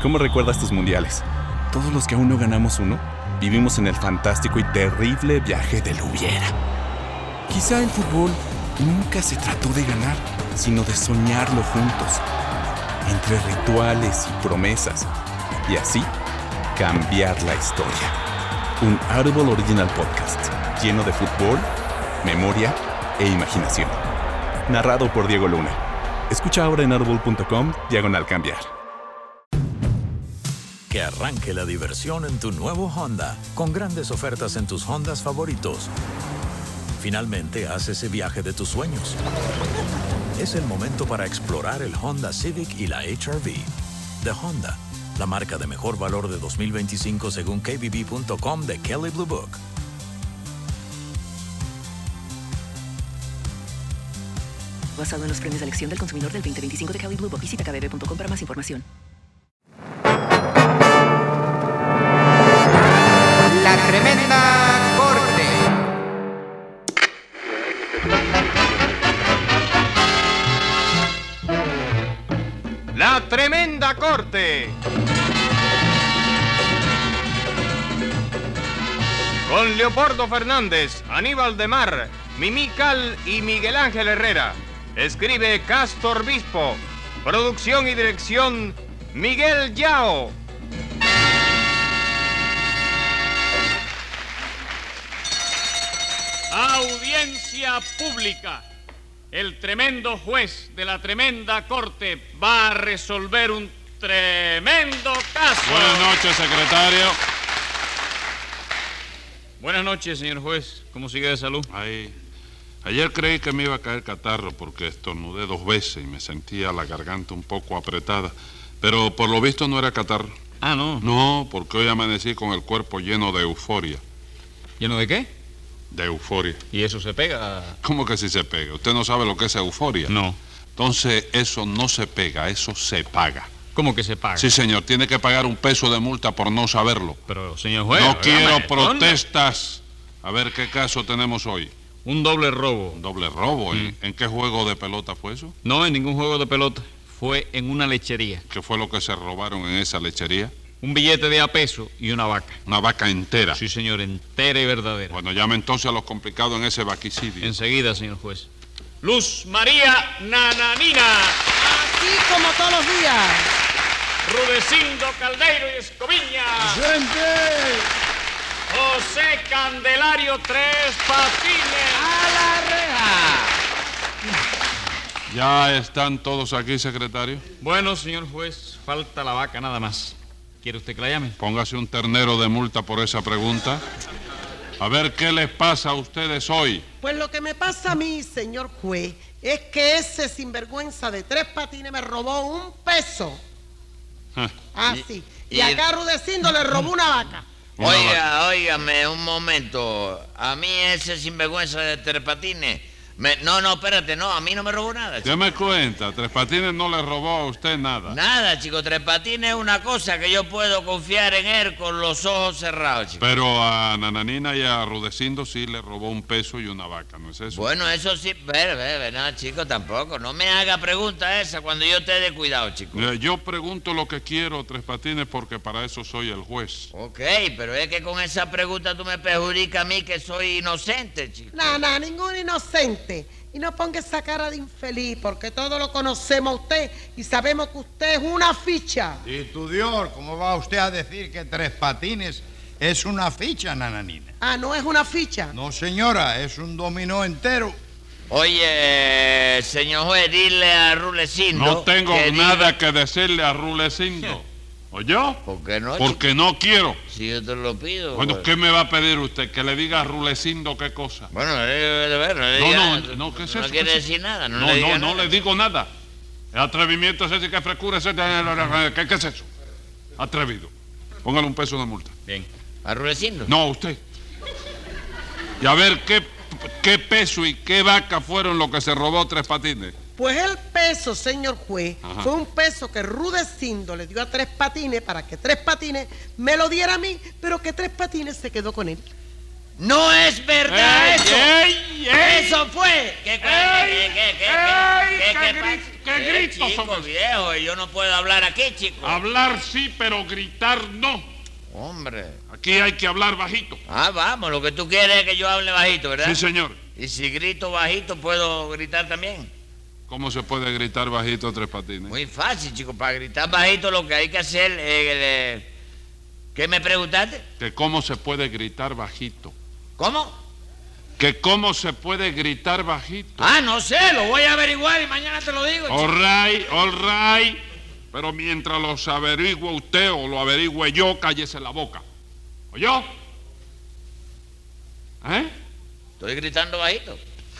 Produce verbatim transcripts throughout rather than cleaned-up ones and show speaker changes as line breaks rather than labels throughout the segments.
¿Cómo recuerdas tus mundiales? Todos los que aún no ganamos uno, vivimos en el fantástico y terrible viaje del hubiera. Quizá el fútbol nunca se trató de ganar, sino de soñarlo juntos, entre rituales y promesas, y así cambiar la historia. Un Audible Original Podcast, lleno de fútbol, memoria e imaginación. Narrado por Diego Luna. Escucha ahora en audible punto com, diagonal cambiar.
Que arranque la diversión en tu nuevo Honda, con grandes ofertas en tus Hondas favoritos. Finalmente, haz ese viaje de tus sueños. Es el momento para explorar el Honda Civic y la H R V. De Honda, la marca de mejor valor de dos mil veinticinco según K B B punto com de Kelley Blue Book.
Basado en los premios de elección del consumidor del veinte veinticinco de Kelley Blue Book. Visita K B B punto com para más información.
La Tremenda Corte.
La Tremenda Corte. Con Leopoldo Fernández, Aníbal de Mar, Mimí Cal y Miguel Ángel Herrera. Escribe Castor Bispo. Producción y dirección Miguel Yao.
Audiencia pública. El tremendo juez de la tremenda corte va a resolver un tremendo caso.
Buenas noches, secretario.
Buenas noches, señor juez. ¿Cómo sigue de salud?
Ay, ayer creí que me iba a caer catarro porque estornudé dos veces y me sentía la garganta un poco apretada. Pero por lo visto no era catarro.
Ah, ¿no?
No, porque hoy amanecí con el cuerpo lleno de euforia.
¿Lleno de qué?
De euforia.
¿Y eso se pega?
¿Cómo que si se pega? ¿Usted no sabe lo que es euforia?
No.
Entonces, eso no se pega, eso se paga.
¿Cómo que se paga?
Sí, señor, tiene que pagar un peso de multa por no saberlo.
Pero, señor juez...
No quiero
¿dónde?
protestas. A ver qué caso tenemos hoy.
Un doble robo.
Un doble robo. ¿En,
Mm.
¿En qué juego de pelota fue eso?
No, en ningún juego de pelota. Fue en una lechería.
¿Qué fue lo que se robaron en esa lechería?
Un billete de a peso y una vaca.
Una vaca entera.
Sí, señor, entera y verdadera.
Bueno, llame entonces a los complicados en ese vaquicidio.
Enseguida, señor juez. Luz María Nananina.
Así como todos los días.
Rudecindo Caldeiro y Escoviña.
¡Gente!
José Candelario Tres Patines.
¡A la reja!
¿Ya están todos aquí, secretario?
Bueno, señor juez, falta la vaca nada más. ¿Quiere usted que la llame?
Póngase un ternero de multa por esa pregunta. A ver qué les pasa a ustedes hoy.
Pues lo que me pasa a mí, señor juez, es que ese sinvergüenza de Tres Patines me robó un peso.
Ah,
Ah, sí. Y,
y-
acá Rudecindo le robó una vaca.
una
Oiga,
vaca.
óigame, un momento. A mí ese sinvergüenza de Tres Patines... me- no, no, espérate, no, a mí no me robó nada, chico.
¿Qué me cuenta? Tres Patines no le robó a usted nada.
Nada, chico, Tres Patines es una cosa que yo puedo confiar en él con los ojos cerrados, chico.
Pero a Nananina y a Rudecindo sí le robó un peso y una vaca, ¿no es eso?
Bueno, eso sí, ver, ver, ver, no, chico, tampoco. No me haga pregunta esa cuando yo te dé cuidado, chico.
Eh, Yo pregunto lo que quiero, Tres Patines, porque para eso soy el juez.
Ok, pero es que con esa pregunta tú me perjudicas a mí que soy inocente, chico.
No, no, ningún inocente. Y no ponga esa cara de infeliz, porque todos lo conocemos a usted y sabemos que usted es una ficha.
Y tu Dios, ¿cómo va usted a decir que Tres Patines es una ficha, Nananina?
Ah, ¿no es una ficha?
No, señora, es un dominó entero.
Oye, señor juez, dile a Rulecindo...
No tengo
que diga-
nada que decirle a Rulecindo. ¿Oyó?
¿Por qué no,
Porque no quiero.
chico? Si yo te lo pido.
Bueno,
pues.
¿qué me va a pedir usted? ¿Que le diga a Rulecindo qué cosa?
Bueno, eh, de ver, no le
No,
diga-
no, no, ¿qué es
no
eso?
quiere
¿Qué es
decir
eso?
nada, no,
No,
le
no,
diga
no
nada.
le digo nada. El atrevimiento es ese, que frescura es ese. ¿Qué, qué es eso? Atrevido. Póngale un peso de multa.
Bien.
¿A Rulecindo?
No, usted. Y a ver, ¿qué, qué peso y qué vaca fueron lo que se robó Tres Patines?
Pues el peso, señor juez,
Ajá.
fue un peso que Rudecindo le dio a Tres Patines para que Tres Patines me lo diera a mí, pero que Tres Patines se quedó con él.
No es verdad
¡Ey,
eso.
ey, ey!
Eso fue. ¿Qué, qué,
¡Ey!
qué, qué, qué,
¡Ey!
qué,
¡Qué
qué
gri-
pasa?
qué
Eh,
gritos
chico,
son esos?
viejo, yo no puedo hablar aquí, chico.
Hablar sí, pero gritar no.
Hombre.
Aquí hay que hablar bajito.
Ah, vamos, lo que tú quieres es que yo hable bajito, ¿verdad?
Sí, señor.
Y si grito bajito, ¿puedo gritar también?
¿Cómo se puede gritar bajito Tres Patines?
Muy fácil, chico. Para gritar bajito lo que hay que hacer es... eh, ¿Qué me preguntaste?
Que cómo se puede gritar bajito.
¿Cómo?
Que cómo se puede gritar bajito.
Ah, no sé, lo voy a averiguar y mañana te lo digo, chico.
All right, all right. Pero mientras los averigüe usted o lo averigüe yo, cállese la boca. ¿Oyó? ¿Eh?
Estoy gritando bajito.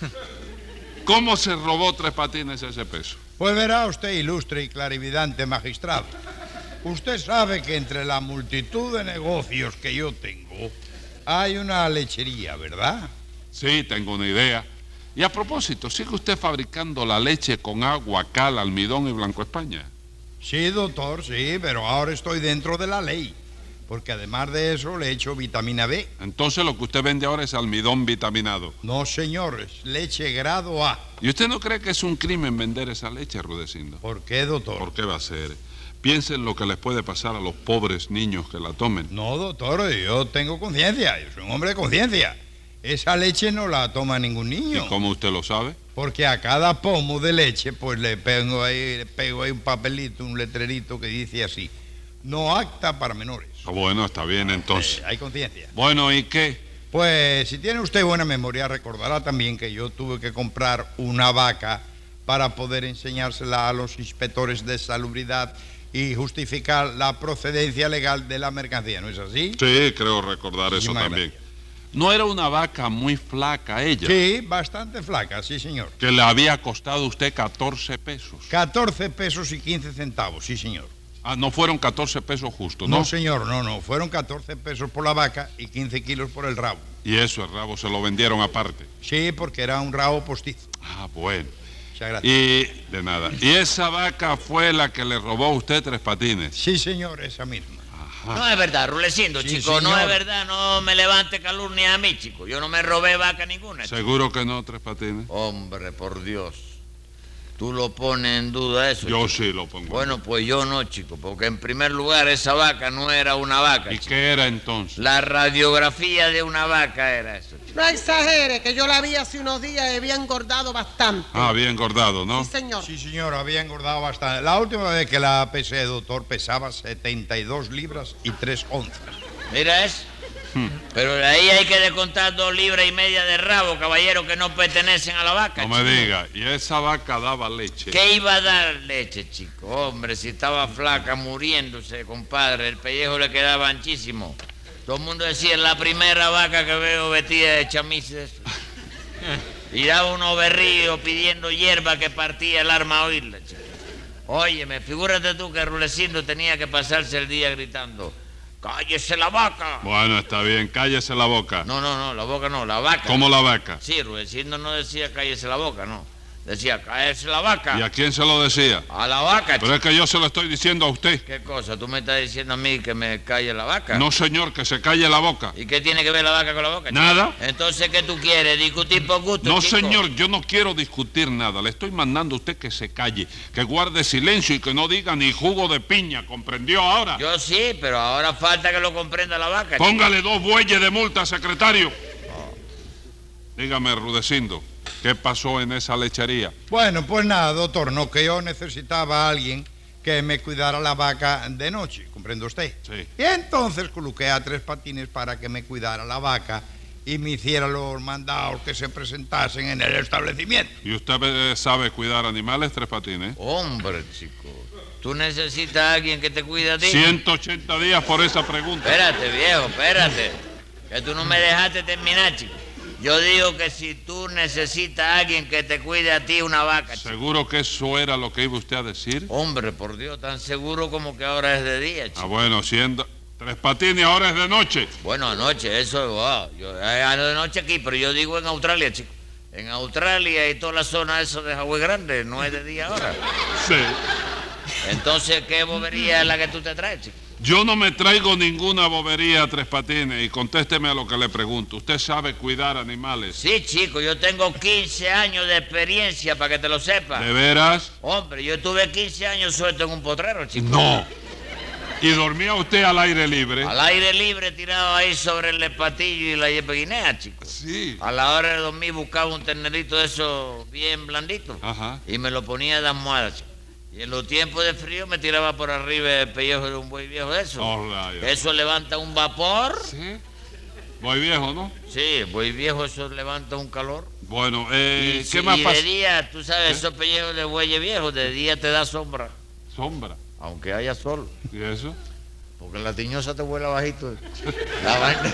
¿Cómo se robó Tres Patines ese peso?
Pues verá usted, ilustre y clarividente magistrado. Usted sabe que entre la multitud de negocios que yo tengo hay una lechería, ¿verdad?
Sí, tengo una idea. Y a propósito, ¿sigue usted fabricando la leche con agua, cal, almidón y Blanco España?
Sí, doctor, sí, pero ahora estoy dentro de la ley. Porque además de eso le echo vitamina B.
Entonces lo que usted vende ahora es almidón vitaminado.
No, señor, es leche grado A.
¿Y usted no cree que es un crimen vender esa leche, Rudecindo?
¿Por qué, doctor?
¿Por qué va a ser? Piensen lo que les puede pasar a los pobres niños que la tomen.
No, doctor, yo tengo conciencia, yo soy un hombre de conciencia. Esa leche no la toma ningún niño.
¿Y cómo usted lo sabe?
Porque a cada pomo de leche, pues le pego ahí, le pego ahí un papelito, un letrerito que dice así: no apta para menores.
Ah, bueno, está bien entonces.
Eh, hay conciencia.
Bueno, ¿y qué?
Pues si tiene usted buena memoria, recordará también que yo tuve que comprar una vaca para poder enseñársela a los inspectores de salubridad y justificar la procedencia legal de la mercancía, ¿no es así?
Sí, creo recordar eso
Muchísimas
también.
gracias.
¿No era una vaca muy flaca ella?
Sí, bastante flaca, sí, señor.
Que le había costado a usted catorce pesos.
catorce pesos y quince centavos, sí, señor.
Ah, no fueron catorce pesos justos, ¿no?
No, señor, no, no. Fueron catorce pesos por la vaca y quince kilos por el rabo.
Y eso, el rabo se lo vendieron aparte.
Sí, porque era un rabo postizo.
Ah, bueno.
Muchas gracias.
Y de nada. ¿Y esa vaca fue la que le robó a usted Tres Patines?
Sí, señor, esa misma.
No es verdad, Rulecindo,
Sí,
chico, no
señor.
es verdad, no me levante calumnia a mí, chico. Yo no me robé vaca ninguna, chico.
¿Seguro que no, Tres Patines?
Hombre, por Dios. ¿Tú lo pones en duda eso?
Yo
chico?
sí lo pongo.
Bueno, pues yo no, chico, porque en primer lugar esa vaca no era una vaca,
¿Y
chico.
qué era entonces?
La radiografía de una vaca era eso, chico.
No exagere, que yo la vi hace unos días y había engordado bastante.
Ah, bien engordado, ¿no?
Sí, señor.
Sí, señor, había engordado bastante. La última vez que la pesé, doctor, pesaba setenta y dos libras y tres onzas.
Mira eso. Pero de ahí hay que descontar dos libras y media de rabo, caballero, que no pertenecen a la vaca.
No me
chico.
diga. Y esa vaca daba leche.
¿Qué iba a dar leche, chico? Hombre, si estaba flaca, muriéndose, compadre, el pellejo le quedaba anchísimo. Todo el mundo decía, es la primera vaca que veo vestida de chamises. Y daba unos berríos pidiendo hierba que partía el arma a oírla, chico. Óyeme, figúrate tú que Rulecindo tenía que pasarse el día gritando: ¡cállese la vaca!
Bueno, está bien. Cállese la boca.
No, no, no, la boca no, la vaca.
¿Cómo la vaca?
Sí, Rulecindo no decía cállese la boca, no. Decía cállese la vaca.
¿Y a quién se lo decía?
A la vaca,
Pero
chico.
es que yo se lo estoy diciendo a usted.
¿Qué cosa? ¿Tú me estás diciendo a mí que me calle la vaca?
No, señor, que se calle la boca.
¿Y qué tiene que ver la vaca con la boca, chico?
Nada.
Entonces, ¿qué tú quieres? ¿Discutir por gusto,
No,
chico?
señor, yo no quiero discutir nada. Le estoy mandando a usted que se calle, que guarde silencio y que no diga ni jugo de piña. ¿Comprendió ahora?
Yo sí, pero ahora falta que lo comprenda la vaca, chico.
Póngale dos bueyes de multa, secretario. Dígame, Rudecindo, ¿qué pasó en esa lechería?
Bueno, pues nada, doctor, no, que yo necesitaba a alguien que me cuidara la vaca de noche, ¿comprende usted?
Sí.
Y entonces coloqué a Tres Patines para que me cuidara la vaca y me hiciera los mandados que se presentasen en el establecimiento.
¿Y usted eh, sabe cuidar animales, Tres Patines?
Hombre, chico. ¿Tú necesitas a alguien que te cuide a ti?
ciento ochenta días por esa pregunta.
Espérate, viejo, espérate. Que tú no me dejaste terminar, chico. Yo digo que si tú necesitas a alguien que te cuide a ti una vaca, chico.
¿Seguro que eso era lo que iba usted a decir?
Hombre, por Dios, tan seguro como que ahora es de día, chico.
Ah, bueno, siendo... Tres Patines ahora es de noche.
Bueno, anoche, eso, wow, yo, eh, de noche aquí, pero yo digo en Australia, chico. En Australia y toda la zona esa de Hawái Grande, no es de día ahora.
Sí.
Entonces, ¿qué bobería es la que tú te traes, chico?
Yo no me traigo ninguna bobería, Tres Patines, y contésteme a lo que le pregunto. ¿Usted sabe cuidar animales?
Sí, chico, yo tengo quince años de experiencia, para que te lo sepas.
¿De veras?
Hombre, yo tuve quince años suelto en un potrero, chico.
No. ¿Y dormía usted al aire libre?
Al aire libre, tirado ahí sobre el patillo y la yepeguinea, chico.
Sí.
A la hora de dormir buscaba un ternerito de esos bien blandito.
Ajá.
Y me lo ponía de almohada, chico. Y en los tiempos de frío me tiraba por arriba el pellejo de un buey viejo de eso.
All right.
Eso levanta un vapor.
Sí. Buey viejo, ¿no?
Sí, buey viejo, eso levanta un calor.
Bueno, eh,
y,
¿qué
si,
más
y
pasa?
de día, tú sabes,
¿Qué?
esos pellejos de buey viejo, de día te da sombra.
Sombra.
Aunque haya sol.
¿Y eso?
Porque la tiñosa te vuela bajito. La vaina.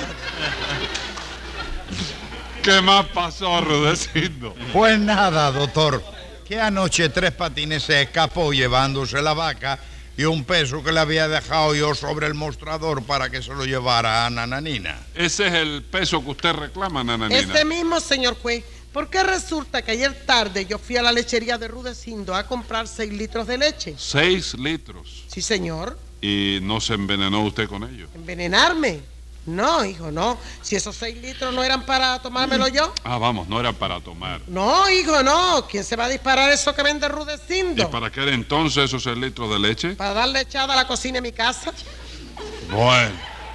¿Qué más pasó, Rudecindo?
Pues nada, doctor, que anoche Tres Patines se escapó llevándose la vaca y un peso que le había dejado yo sobre el mostrador para que se lo llevara a Nananina.
Ese es el peso que usted reclama, Nananina.
Ese mismo, señor juez. Porque resulta que ayer tarde yo fui a la lechería de Rudecindo a comprar seis litros de leche.
Seis litros.
Sí, señor.
¿Y no se envenenó usted con ellos?
¿Envenenarme? No, hijo, no. Si esos seis litros no eran para tomármelo yo.
Ah, vamos, no era para tomar.
No, hijo, no. ¿Quién se va a disparar eso que vende
¿Y
Rudecindo?
para qué era entonces esos seis litros de leche?
Para darle echada a la cocina en mi casa.
Bueno.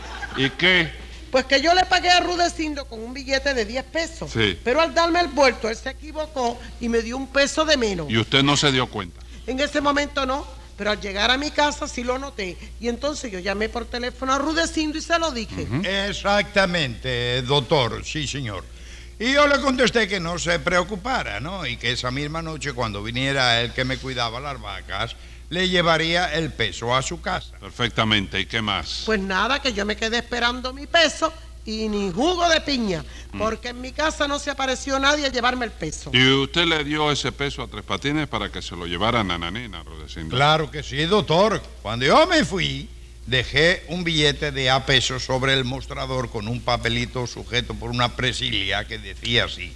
¿Y qué?
Pues que yo le pagué a Rudecindo con un billete de diez pesos.
Sí.
Pero al darme el vuelto, él se equivocó y me dio un peso de menos.
¿Y usted no se dio cuenta?
En ese momento no, pero al llegar a mi casa sí lo noté. Y entonces yo llamé por teléfono a Rudecindo y se lo dije.
Uh-huh. Exactamente, doctor, sí, señor. Y yo le contesté que no se preocupara, ¿no? Y que esa misma noche, cuando viniera el que me cuidaba las vacas, le llevaría el peso a su casa.
Perfectamente. ¿Y qué más?
Pues nada, que yo me quedé esperando mi peso y ni jugo de piña, porque en mi casa no se apareció nadie a llevarme el peso.
¿Y usted le dio ese peso a Tres Patines para que se lo llevara a Nananina, Rudecindo?
Claro que sí, doctor. Cuando yo me fui, dejé un billete de a pesos sobre el mostrador con un papelito sujeto por una presilia que decía así: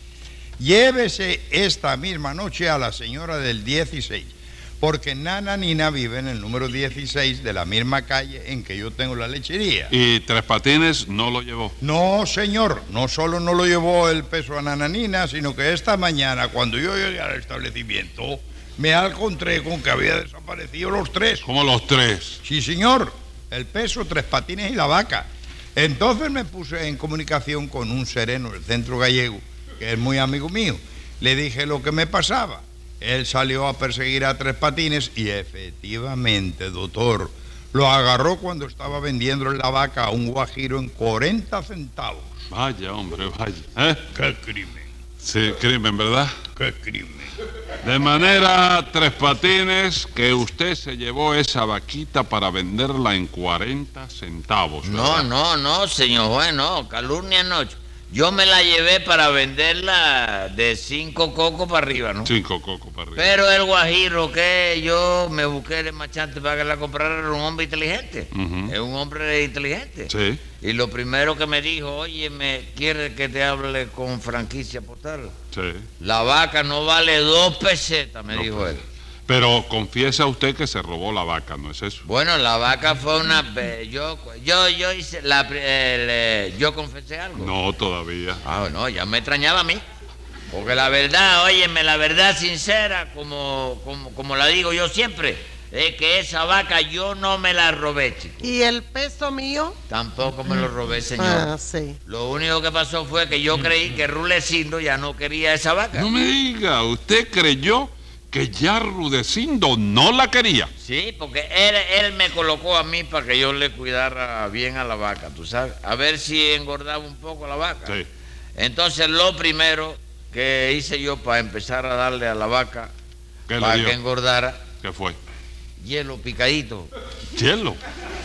llévese esta misma noche a la señora del dieciséis, porque Nananina vive en el número dieciséis de la misma calle en que yo tengo la lechería.
¿Y Tres Patines no lo llevó?
No, señor, no solo no lo llevó el peso a Nananina, sino que esta mañana, cuando yo llegué al establecimiento, me encontré con que había desaparecido los tres.
¿Cómo los tres?
Sí, señor, el peso, Tres Patines y la vaca. Entonces me puse en comunicación con un sereno del centro gallego, que es muy amigo mío. Le dije lo que me pasaba. Él salió a perseguir a Tres Patines y efectivamente, doctor, lo agarró cuando estaba vendiendo la vaca a un guajiro en cuarenta centavos.
Vaya, hombre, vaya. ¿Eh?
¡Qué crimen!
Sí, crimen, ¿verdad?
¡Qué crimen!
De manera, Tres Patines, que usted se llevó esa vaquita para venderla en cuarenta centavos, ¿verdad?
No, no, no, señor juez, no, calumnia no. Yo me la llevé para venderla de cinco cocos para arriba, ¿no?
Cinco cocos para arriba.
Pero el guajiro que yo me busqué el machante para que la comprara era un hombre inteligente.
Uh-huh.
Es un hombre inteligente.
Sí.
Y lo primero que me dijo, oye, ¿me quiere que te hable con franquicia postal?
Sí.
La vaca no vale dos pesetas, me
No,
dijo
pues.
él.
Pero confiesa usted que se robó la vaca, ¿no es eso?
Bueno, la vaca fue una... eh, Yo, yo, yo hice... La, el, eh, yo confesé algo.
No, todavía.
Ah, no, ya me extrañaba a mí. Porque la verdad, óyeme, la verdad sincera, como, como, como la digo yo siempre, es que esa vaca yo no me la robé, chico.
¿Y el peso mío?
Tampoco me lo robé, señor.
Ah, sí.
Lo único que pasó fue que yo creí que Rudecindo ya no quería esa vaca.
No me diga, ¿usted creyó que ya Rudecindo no la quería?
Sí, porque él, él me colocó a mí para que yo le cuidara bien a la vaca, tú sabes, a ver si engordaba un poco la vaca.
Sí.
Entonces lo primero que hice yo para empezar a darle a la vaca,
¿Qué le
para
dio?
que engordara,
¿Qué fue?
hielo picadito
Hielo.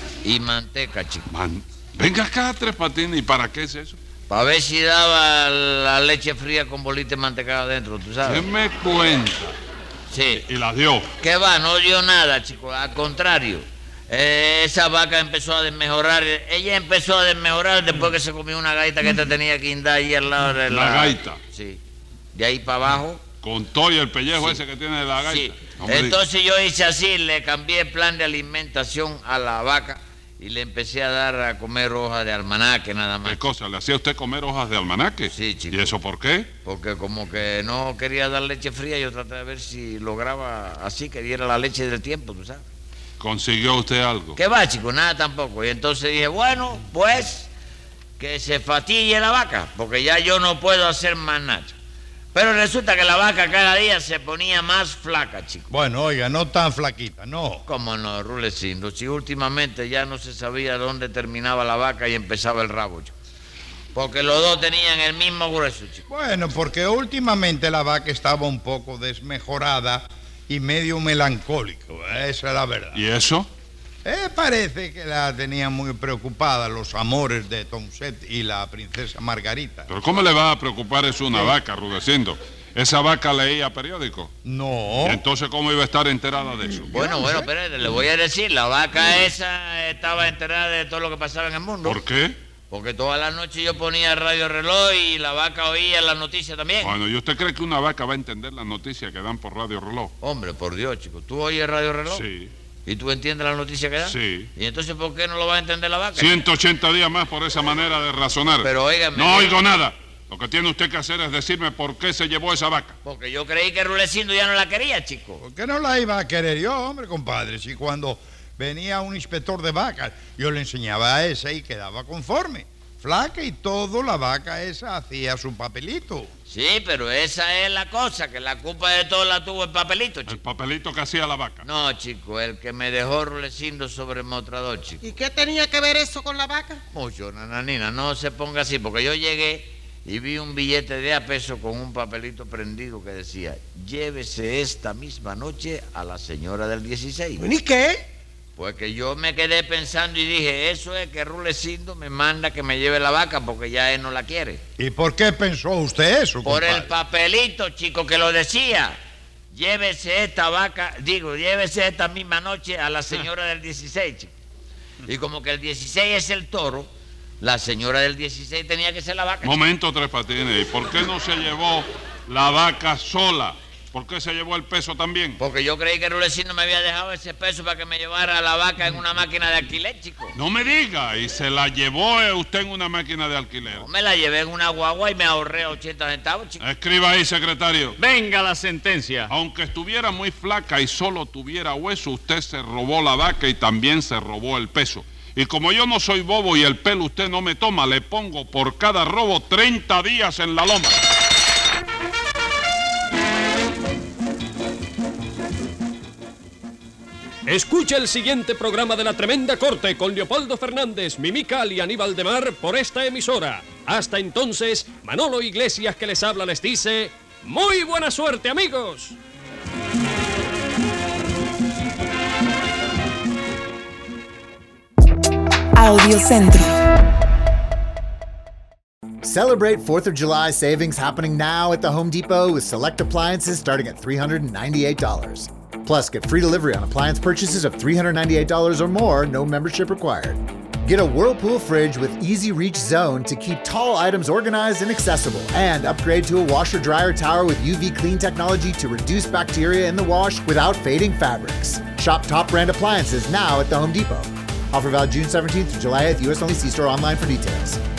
y manteca, chico.
Man, venga acá, Tres Patines, ¿y para qué es eso?
Para ver si daba la leche fría con bolita de mantecada adentro, tú
¿Qué
sabes.
me cuenta?
Sí.
Y la dio.
¿Qué va? No dio nada, chico. Al contrario. Eh, esa vaca empezó a desmejorar. Ella empezó a desmejorar después que se comió una gaita que te tenía que indar ahí al lado de la...
La gaita.
Sí. De ahí para abajo.
Con todo y el pellejo
Sí.
ese que tiene de la gaita.
Sí.
No me
Entonces yo hice así, le cambié el plan de alimentación a la vaca y le empecé a dar a comer hojas de almanaque nada más.
¿Qué cosa? ¿Le hacía usted comer hojas de almanaque?
Sí, chico.
¿Y eso por qué?
Porque como que no quería dar leche fría, yo traté de ver si lograba así, que diera la leche del tiempo, tú sabes.
¿Consiguió usted algo?
¿Qué va, chico? Nada tampoco. Y entonces dije, bueno, pues que se fatigue la vaca, porque ya yo no puedo hacer más nada. Pero resulta que la vaca cada día se ponía más flaca, chico.
Bueno, oiga, no tan flaquita, no.
¿Cómo no, Rulecindo? Si últimamente ya no se sabía dónde terminaba la vaca y empezaba el rabo, chico. Porque los dos tenían el mismo grueso, chico.
Bueno, porque últimamente la vaca estaba un poco desmejorada y medio melancólica, esa es la verdad.
¿Y eso?
Eh, parece que la tenían muy preocupada los amores de Tonset y la princesa Margarita.
¿Pero cómo le va a preocupar eso una vaca, Rudecindo? ¿Esa vaca leía periódico?
No.
¿Y entonces cómo iba a estar enterada de eso?
Bueno, bueno, pero le voy a decir, la vaca esa estaba enterada de todo lo que pasaba en el mundo.
¿Por qué?
Porque todas las noches yo ponía el radio reloj y la vaca oía las noticias también.
Bueno, ¿y usted cree que una vaca va a entender las noticias que dan por radio reloj?
Hombre, por Dios, chico, ¿tú oyes el radio reloj?
Sí.
¿Y tú entiendes las noticias que dan?
Sí.
¿Y entonces por qué no lo va a entender la vaca?
ciento ochenta días más por esa manera de razonar.
Pero óigame.
No oigo nada. Lo que tiene usted que hacer es decirme por qué se llevó esa vaca.
Porque yo creí que Rulecindo ya no la quería, chico.
¿Por qué no la iba a querer yo, hombre, compadre? Si cuando venía un inspector de vacas, yo le enseñaba a ese y quedaba conforme. Flaca y todo, la vaca esa hacía su papelito.
Sí, pero esa es la cosa, que la culpa de todo la tuvo el papelito, chico.
¿El papelito que hacía la vaca?
No, chico, el que me dejó Rulecindo sobre el mostrador, chico.
¿Y qué tenía que ver eso con la vaca?
Mucho, nananina, no se ponga así, porque yo llegué y vi un billete de a peso con un papelito prendido que decía, llévese esta misma noche a la señora del dieciséis.
¿Y qué?
Pues que yo me quedé pensando y dije, eso es que Rulecindo me manda que me lleve la vaca porque ya él no la quiere.
¿Y por qué pensó usted eso,
Por
compadre?
el papelito, chico, que lo decía. Llévese esta vaca, digo, llévese esta misma noche a la señora del dieciséis, chico. Y como que el dieciséis es el toro, la señora del dieciséis tenía que ser la vaca.
Momento, Tres Patines. ¿Y por qué no se llevó la vaca sola? ¿Por qué se llevó el peso también?
Porque yo creí que Rulecindo me había dejado ese peso para que me llevara la vaca en una máquina de alquiler, chico.
No me diga, ¿y se la llevó usted en una máquina de alquiler?
No, me la llevé en una guagua y me ahorré ochenta centavos, chico.
Escriba ahí, secretario.
Venga la sentencia.
Aunque estuviera muy flaca y solo tuviera hueso, usted se robó la vaca y también se robó el peso. Y como yo no soy bobo y el pelo usted no me toma, le pongo por cada robo treinta días en la loma.
Escucha el siguiente programa de La Tremenda Corte con Leopoldo Fernández, Mimical y Aníbal de Mar por esta emisora. Hasta entonces, Manolo Iglesias que les habla les dice, ¡muy buena suerte, amigos!
Audiocentro. Celebrate fourth of July savings happening now at the Home Depot with select appliances starting at three hundred ninety-eight dollars. Plus, get free delivery on appliance purchases of three hundred ninety-eight dollars or more, no membership required. Get a Whirlpool fridge with Easy Reach Zone to keep tall items organized and accessible. And upgrade to a washer-dryer tower with U V clean technology to reduce bacteria in the wash without fading fabrics. Shop top brand appliances now at the Home Depot. Offer valid June seventeenth through July eighth, U S only. See store online for details.